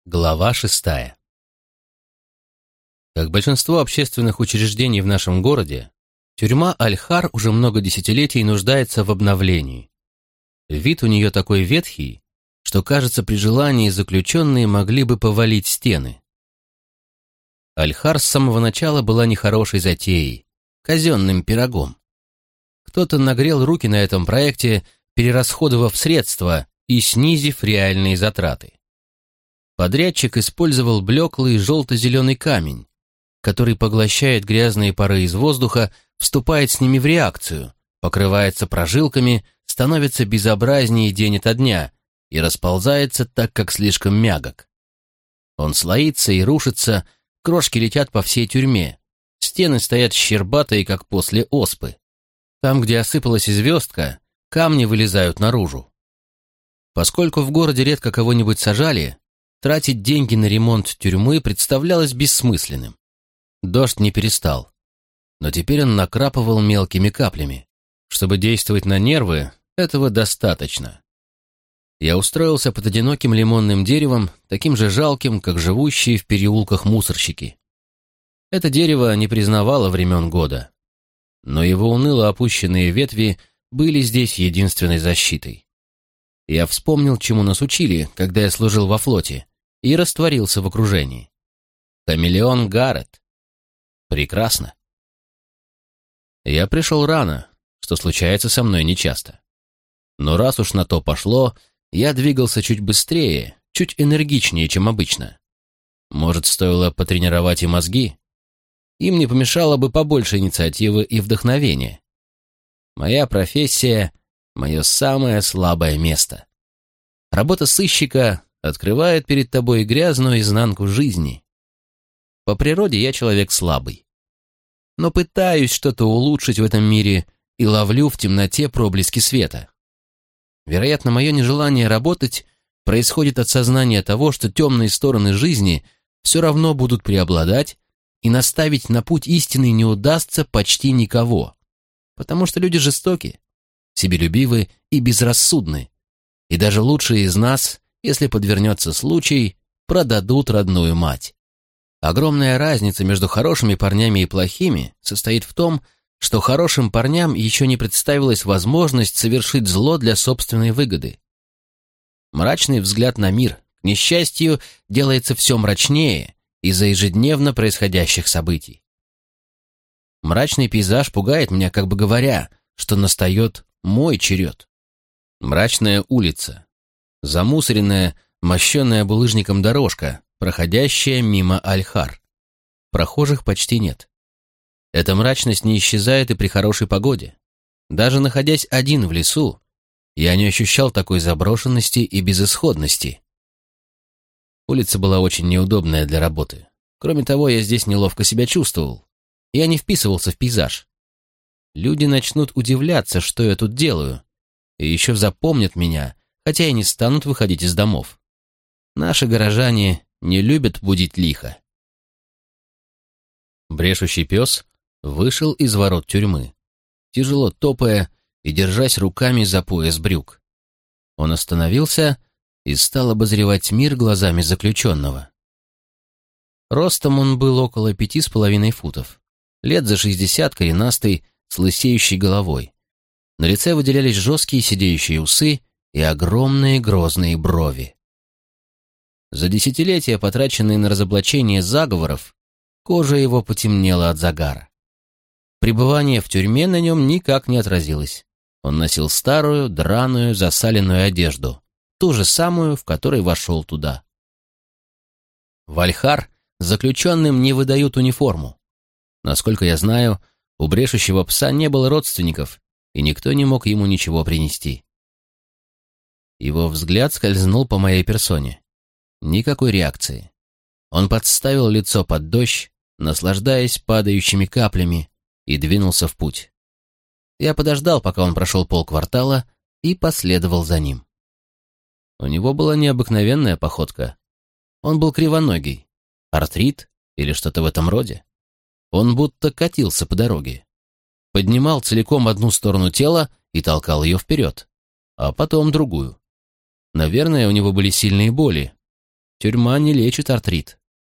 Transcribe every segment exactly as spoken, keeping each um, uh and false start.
Глава шестая. Как большинство общественных учреждений в нашем городе, тюрьма Аль-Хар уже много десятилетий нуждается в обновлении. Вид у нее такой ветхий, что, кажется, при желании заключенные могли бы повалить стены. Аль-Хар с самого начала была нехорошей затеей, казенным пирогом. Кто-то нагрел руки на этом проекте, перерасходовав средства и снизив реальные затраты. Подрядчик использовал блеклый желто-зеленый камень, который поглощает грязные пары из воздуха, вступает с ними в реакцию, покрывается прожилками, становится безобразнее день ото дня и расползается так, как слишком мягок. Он слоится и рушится, крошки летят по всей тюрьме, стены стоят щербатые, как после оспы. Там, где осыпалась звездка, камни вылезают наружу. Поскольку в городе редко кого-нибудь сажали, тратить деньги на ремонт тюрьмы представлялось бессмысленным. Дождь не перестал, но теперь он накрапывал мелкими каплями. Чтобы действовать на нервы, этого достаточно. Я устроился под одиноким лимонным деревом, таким же жалким, как живущие в переулках мусорщики. Это дерево не признавало времен года, но его уныло опущенные ветви были здесь единственной защитой. Я вспомнил, чему нас учили, когда я служил во флоте, и растворился в окружении. Хамелеон Гаррет. Прекрасно. Я пришел рано, что случается со мной нечасто. Но раз уж на то пошло, я двигался чуть быстрее, чуть энергичнее, чем обычно. Может, стоило потренировать и мозги? Им не помешало бы побольше инициативы и вдохновения. Моя профессия — мое самое слабое место. Работа сыщика открывает перед тобой грязную изнанку жизни. По природе я человек слабый. Но пытаюсь что-то улучшить в этом мире и ловлю в темноте проблески света. Вероятно, мое нежелание работать происходит от сознания того, что темные стороны жизни все равно будут преобладать, и наставить на путь истины не удастся почти никого, потому что люди жестоки, себелюбивы и безрассудны, и даже лучшие из нас, если подвернется случай, продадут родную мать. Огромная разница между хорошими парнями и плохими состоит в том, что хорошим парням еще не представилась возможность совершить зло для собственной выгоды. Мрачный взгляд на мир, к несчастью, делается все мрачнее из-за ежедневно происходящих событий. Мрачный пейзаж пугает меня, как бы говоря, что настает мой черед. Мрачная улица, замусоренная, мощенная булыжником дорожка, проходящая мимо Аль-Хар. Прохожих почти нет. Эта мрачность не исчезает и при хорошей погоде. Даже находясь один в лесу, я не ощущал такой заброшенности и безысходности. Улица была очень неудобная для работы. Кроме того, я здесь неловко себя чувствовал. Я не вписывался в пейзаж. Люди начнут удивляться, что я тут делаю, и еще запомнят меня, хотя и не станут выходить из домов. Наши горожане не любят будить лихо. Брешущий пес вышел из ворот тюрьмы, тяжело топая и держась руками за пояс брюк. Он остановился и стал обозревать мир глазами заключенного. Ростом он был около пяти с половиной футов, лет за шестьдесят, коренастый, с лысеющей головой. На лице выделялись жесткие сидеющие усы и огромные грозные брови. За десятилетия, потраченные на разоблачение заговоров, кожа его потемнела от загара. Пребывание в тюрьме на нем никак не отразилось. Он носил старую, драную, засаленную одежду, ту же самую, в которой вошел туда. В Аль-Хар заключенным не выдают униформу. Насколько я знаю, у брешущего пса не было родственников, и никто не мог ему ничего принести. Его взгляд скользнул по моей персоне. Никакой реакции. Он подставил лицо под дождь, наслаждаясь падающими каплями, и двинулся в путь. Я подождал, пока он прошел полквартала, и последовал за ним. У него была необыкновенная походка. Он был кривоногий, артрит или что-то в этом роде. Он будто катился по дороге. Поднимал целиком одну сторону тела и толкал ее вперед, а потом другую. Наверное, у него были сильные боли. Тюрьма не лечит артрит.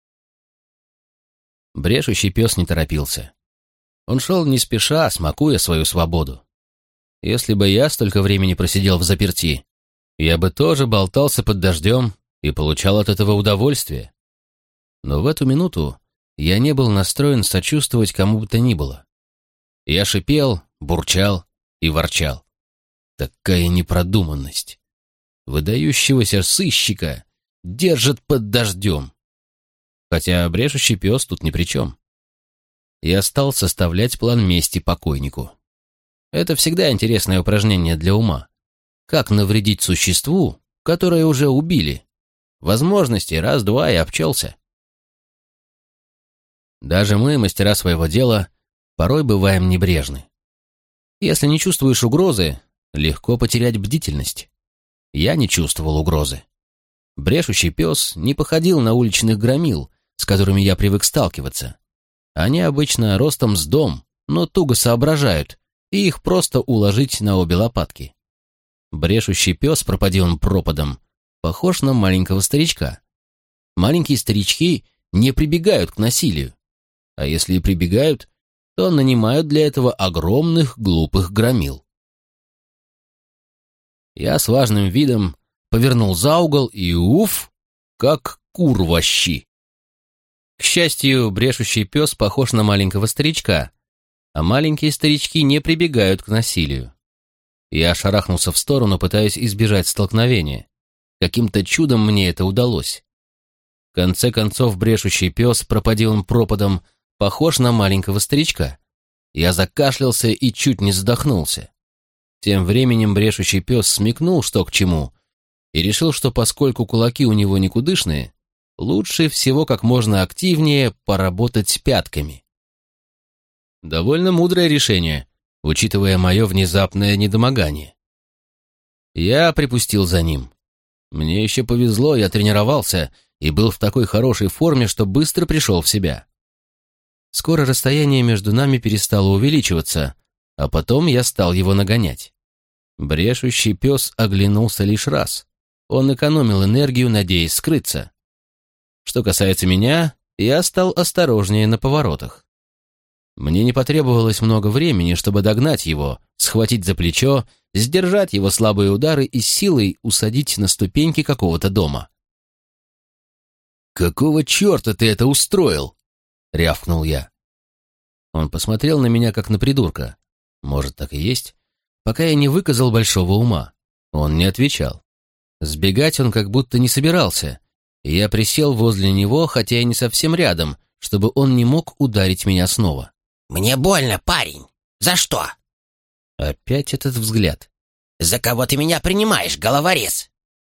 Брешущий пес не торопился. Он шел не спеша, смакуя свою свободу. Если бы я столько времени просидел в заперти, я бы тоже болтался под дождем и получал от этого удовольствие. Но в эту минуту я не был настроен сочувствовать кому бы то ни было. Я шипел, бурчал и ворчал. Такая непродуманность. Выдающегося сыщика держат под дождем. Хотя брешущий пес тут ни при чем. Я стал составлять план мести покойнику. Это всегда интересное упражнение для ума. Как навредить существу, которое уже убили? Возможности раз-два и обчелся. Даже мы, мастера своего дела, порой бываем небрежны. Если не чувствуешь угрозы, легко потерять бдительность. Я не чувствовал угрозы. Брешущий пес не походил на уличных громил, с которыми я привык сталкиваться. Они обычно ростом с дом, но туго соображают, и их просто уложить на обе лопатки. Брешущий пес, пропади он пропадом, похож на маленького старичка. Маленькие старички не прибегают к насилию, а если и прибегают, то нанимают для этого огромных глупых громил. Я с важным видом повернул за угол и уф, как кур во щи. К счастью, брешущий пес похож на маленького старичка, а маленькие старички не прибегают к насилию. Я шарахнулся в сторону, пытаясь избежать столкновения. Каким-то чудом мне это удалось. В конце концов, брешущий пес, пропади он пропадом, похож на маленького старичка. Я закашлялся и чуть не задохнулся. Тем временем брешущий пес смекнул, что к чему, и решил, что поскольку кулаки у него никудышные, лучше всего как можно активнее поработать пятками. Довольно мудрое решение, учитывая мое внезапное недомогание. Я припустил за ним. Мне еще повезло, я тренировался и был в такой хорошей форме, что быстро пришел в себя. Скоро расстояние между нами перестало увеличиваться, а потом я стал его нагонять. Брешущий пес оглянулся лишь раз. Он экономил энергию, надеясь скрыться. Что касается меня, я стал осторожнее на поворотах. Мне не потребовалось много времени, чтобы догнать его, схватить за плечо, сдержать его слабые удары и силой усадить на ступеньки какого-то дома. «Какого черта ты это устроил?» — рявкнул я. Он посмотрел на меня, как на придурка. Может, так и есть, пока я не выказал большого ума. Он не отвечал. Сбегать он как будто не собирался, и я присел возле него, хотя и не совсем рядом, чтобы он не мог ударить меня снова. «Мне больно, парень. За что?» Опять этот взгляд. «За кого ты меня принимаешь, головорез?»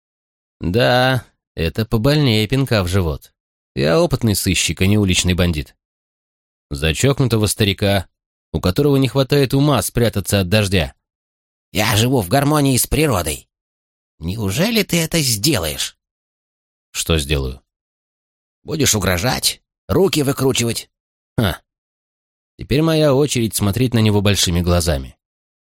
Да, это побольнее пинка в живот. Я опытный сыщик, а не уличный бандит. За чокнутого старика, у которого не хватает ума спрятаться от дождя. «Я живу в гармонии с природой. Неужели ты это сделаешь?» «Что сделаю?» «Будешь угрожать, руки выкручивать». «Ха. Теперь моя очередь смотреть на него большими глазами».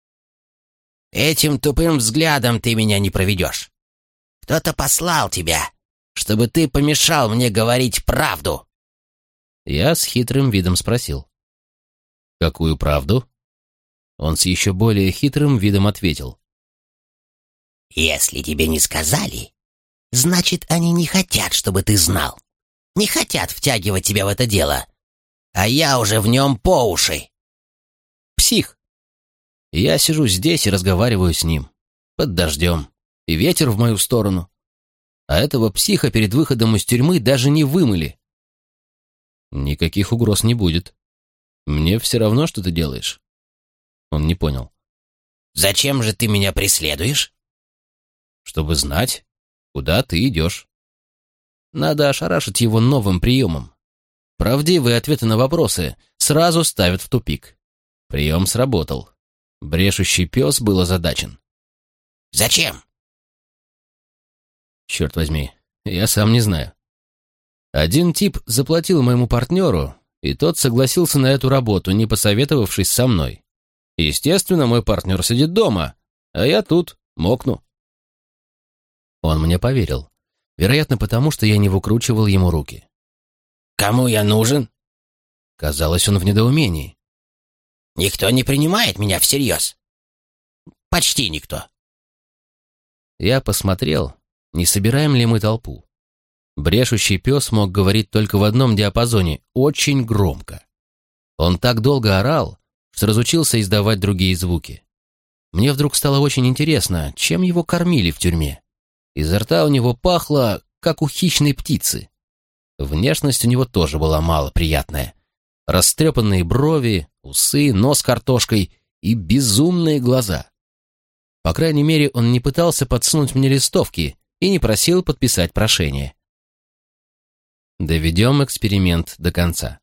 «Этим тупым взглядом ты меня не проведешь. Кто-то послал тебя, чтобы ты помешал мне говорить правду». Я с хитрым видом спросил. «Какую правду?» Он с еще более хитрым видом ответил. «Если тебе не сказали, значит, они не хотят, чтобы ты знал. Не хотят втягивать тебя в это дело. А я уже в нем по уши». «Псих!» Я сижу здесь и разговариваю с ним. Под дождем. И ветер в мою сторону. А этого психа перед выходом из тюрьмы даже не вымыли. Никаких угроз не будет. Мне все равно, что ты делаешь. Он не понял. «Зачем же ты меня преследуешь?» «Чтобы знать, куда ты идешь». Надо ошарашить его новым приемом. Правдивые ответы на вопросы сразу ставят в тупик. Прием сработал. Брешущий пес был озадачен. «Зачем?» Черт возьми, я сам не знаю. Один тип заплатил моему партнеру, и тот согласился на эту работу, не посоветовавшись со мной. Естественно, мой партнер сидит дома, а я тут мокну. Он мне поверил. Вероятно, потому что я не выкручивал ему руки. «Кому я нужен?» Казалось, он в недоумении. «Никто не принимает меня всерьез. Почти никто». Я посмотрел, не собираем ли мы толпу. Брешущий пес мог говорить только в одном диапазоне, очень громко. Он так долго орал, что разучился издавать другие звуки. Мне вдруг стало очень интересно, чем его кормили в тюрьме. Изо рта у него пахло, как у хищной птицы. Внешность у него тоже была малоприятная. Растрепанные брови, усы, нос картошкой и безумные глаза. По крайней мере, он не пытался подсунуть мне листовки и не просил подписать прошение. Доведем эксперимент до конца.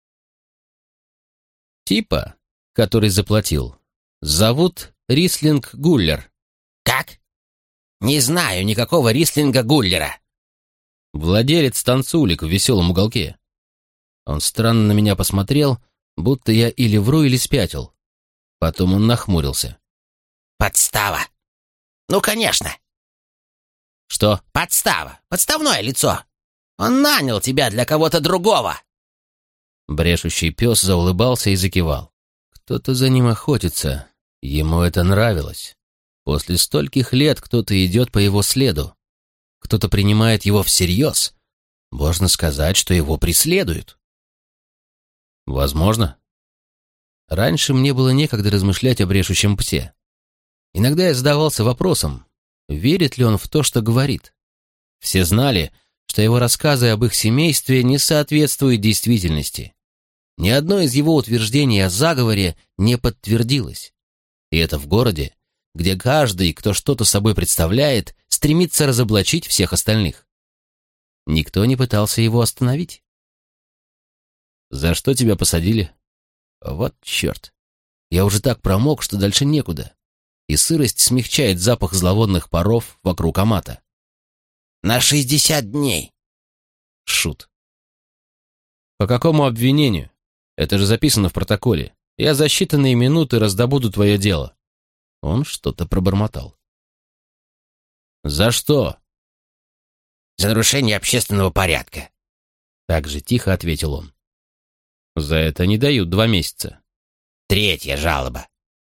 Типа, который заплатил, зовут Рислинг Гуллер. «Как? Не знаю никакого Рислинга Гуллера». Владелец танцулик в веселом уголке. Он странно на меня посмотрел, будто я или вру, или спятил. Потом он нахмурился. «Подстава. Ну, конечно». «Что?» «Подстава. Подставное лицо. Он нанял тебя для кого-то другого». Брешущий пес заулыбался и закивал. Кто-то за ним охотится. Ему это нравилось. После стольких лет кто-то идет по его следу. Кто-то принимает его всерьез. Можно сказать, что его преследуют. Возможно. Раньше мне было некогда размышлять о брешущем псе. Иногда я задавался вопросом, верит ли он в то, что говорит. Все знали, что его рассказы об их семействе не соответствуют действительности. Ни одно из его утверждений о заговоре не подтвердилось. И это в городе, где каждый, кто что-то собой представляет, стремится разоблачить всех остальных. Никто не пытался его остановить. «За что тебя посадили?» «Вот черт. Я уже так промок, что дальше некуда. И сырость смягчает запах зловонных паров вокруг Амата». «На шестьдесят дней». Шут. «По какому обвинению? Это же записано в протоколе. Я за считанные минуты раздобуду твое дело». Он что-то пробормотал. «За что?» «За нарушение общественного порядка». Так же тихо ответил он. «За это не дают два месяца». «Третья жалоба».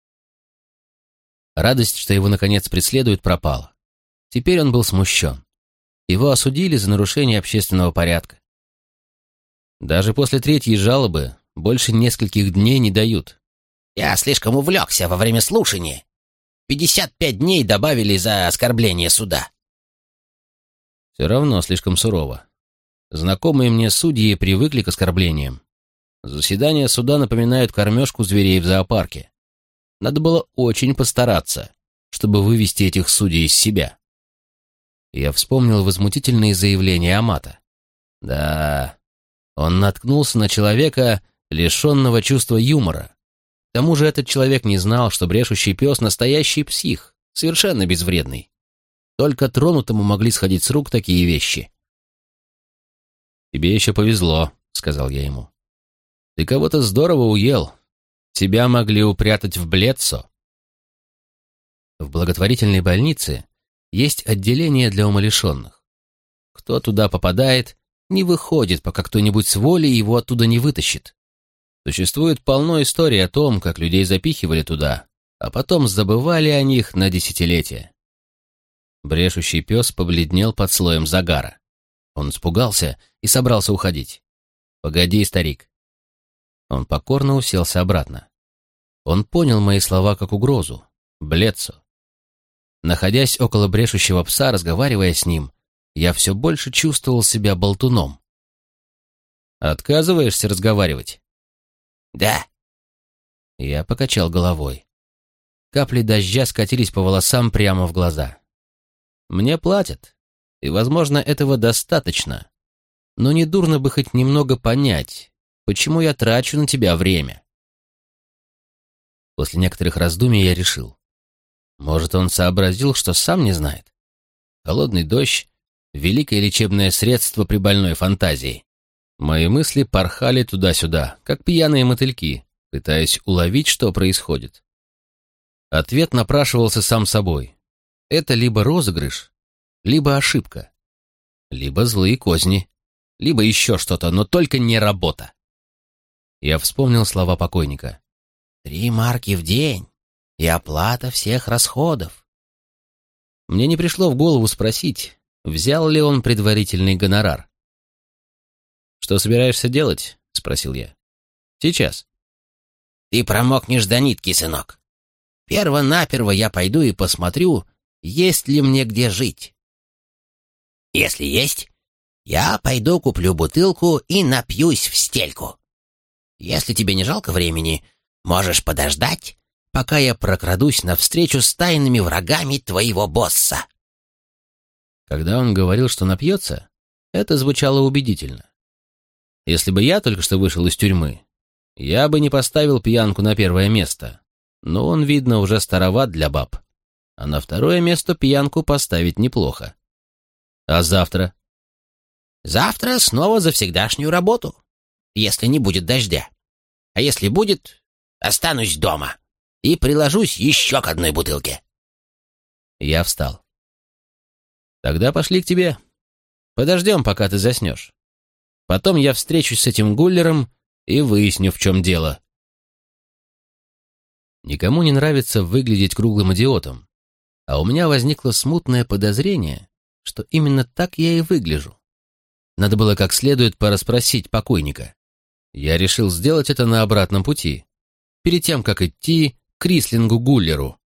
Радость, что его наконец преследуют, пропала. Теперь он был смущен. Его осудили за нарушение общественного порядка. Даже после третьей жалобы больше нескольких дней не дают. «Я слишком увлекся во время слушания. Пятьдесят пять дней добавили за оскорбление суда». Все равно слишком сурово. Знакомые мне судьи привыкли к оскорблениям. Заседания суда напоминают кормежку зверей в зоопарке. Надо было очень постараться, чтобы вывести этих судей из себя. Я вспомнил возмутительные заявления Амата. Да, он наткнулся на человека, лишенного чувства юмора. К тому же этот человек не знал, что брешущий пес — настоящий псих, совершенно безвредный. Только тронутому могли сходить с рук такие вещи. «Тебе еще повезло», — сказал я ему. «Ты кого-то здорово уел. Тебя могли упрятать в Бледсо». В благотворительной больнице есть отделение для умалишенных. Кто туда попадает, не выходит, пока кто-нибудь с волей его оттуда не вытащит. Существует полно историй о том, как людей запихивали туда, а потом забывали о них на десятилетия. Брешущий пес побледнел под слоем загара. Он испугался и собрался уходить. «Погоди, старик». Он покорно уселся обратно. Он понял мои слова как угрозу. Бледсо. Находясь около брешущего пса, разговаривая с ним, я все больше чувствовал себя болтуном. «Отказываешься разговаривать?» «Да». Я покачал головой. Капли дождя скатились по волосам прямо в глаза. «Мне платят, и, возможно, этого достаточно. Но недурно бы хоть немного понять, почему я трачу на тебя время». После некоторых раздумий я решил. Может, он сообразил, что сам не знает. Холодный дождь — великое лечебное средство при больной фантазии. Мои мысли порхали туда-сюда, как пьяные мотыльки, пытаясь уловить, что происходит. Ответ напрашивался сам собой. Это либо розыгрыш, либо ошибка. Либо злые козни, либо еще что-то, но только не работа. Я вспомнил слова покойника. «Три марки в день и оплата всех расходов». Мне не пришло в голову спросить, взял ли он предварительный гонорар. «Что собираешься делать?» — спросил я. «Сейчас». «Ты промокнешь до нитки, сынок. Перво-наперво я пойду и посмотрю, есть ли мне где жить. Если есть, я пойду куплю бутылку и напьюсь в стельку. Если тебе не жалко времени, можешь подождать, пока я прокрадусь навстречу с тайными врагами твоего босса». Когда он говорил, что напьется, это звучало убедительно. Если бы я только что вышел из тюрьмы, я бы не поставил пьянку на первое место, но он, видно, уже староват для баб, а на второе место пьянку поставить неплохо. А завтра? Завтра снова за всегдашнюю работу, если не будет дождя. А если будет, останусь дома и приложусь еще к одной бутылке. Я встал. Тогда пошли к тебе. Подождем, пока ты заснешь. Потом я встречусь с этим Гуллером и выясню, в чем дело. Никому не нравится выглядеть круглым идиотом, а у меня возникло смутное подозрение, что именно так я и выгляжу. Надо было как следует порасспросить покойника. Я решил сделать это на обратном пути, перед тем, как идти к Рислингу Гуллеру.